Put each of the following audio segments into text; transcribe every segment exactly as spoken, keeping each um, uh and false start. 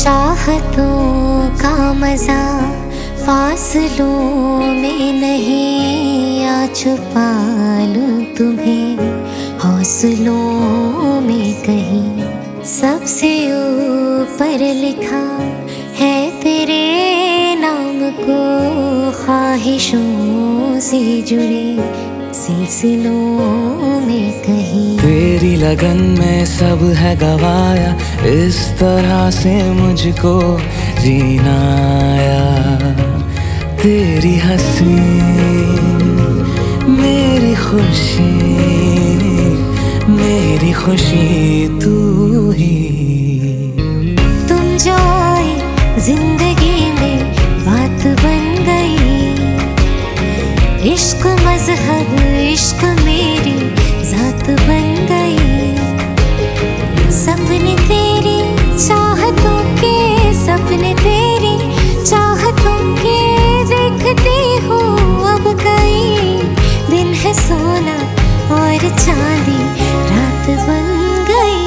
चाहतों का मजा फासलों में नहीं, आ छुपा लूं तुम्हें हौसलों में कहीं। सबसे ऊपर लिखा है तेरे नाम को, ख्वाहिशों से जुड़े सिलसिलों में कहीं। तेरी लगन में सब है गवाया, इस तरह से मुझको जीना आया। तेरी हंसी मेरी खुशी, मेरी खुशी तू ही। तुम जो आए जिंदगी में बात बन गई, इश्क मजहब इश्क मेरी जात बन गई। सपने तेरी चाहतों के, सपने तेरी चाहतों के देखती हूँ अब कई। दिन है सोना और चांदी रात बन गई।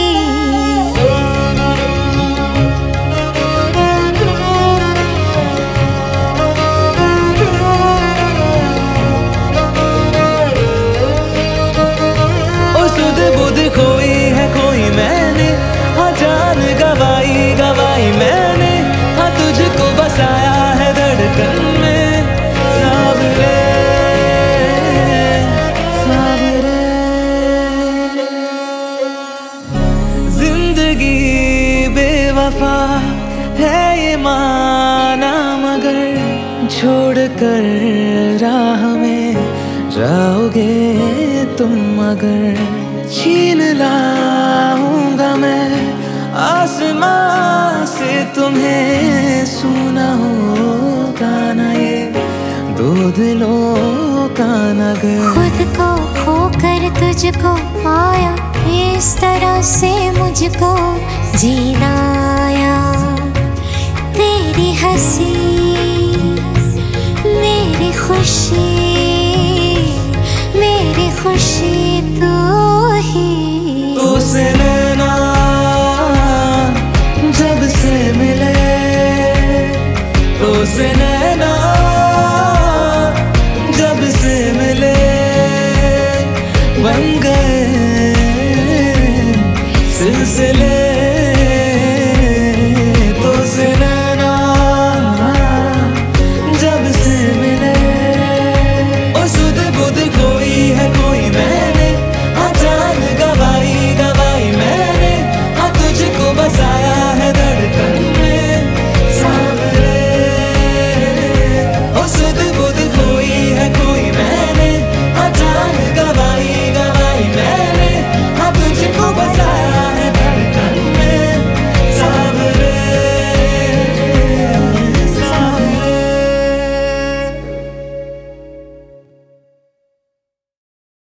बुध खोई है कोई मैंने, हाँ जान गवाई गवाई मैंने, हाँ तुझको बसाया है धड़कन में। सावरे सावरे जिंदगी बेवफा है ये माना, मगर छोड़ कर राह में जाओगे तुम अगर। छीन लाऊंगा मैं आसमां से तुम्हें, सुना होगा ना ये दो दिलों का नगर। खुद को खोकर तुझको पाया, इस तरह से मुझको जीना आया। तेरी हंसी मेरी खुशी, मेरी खुशी।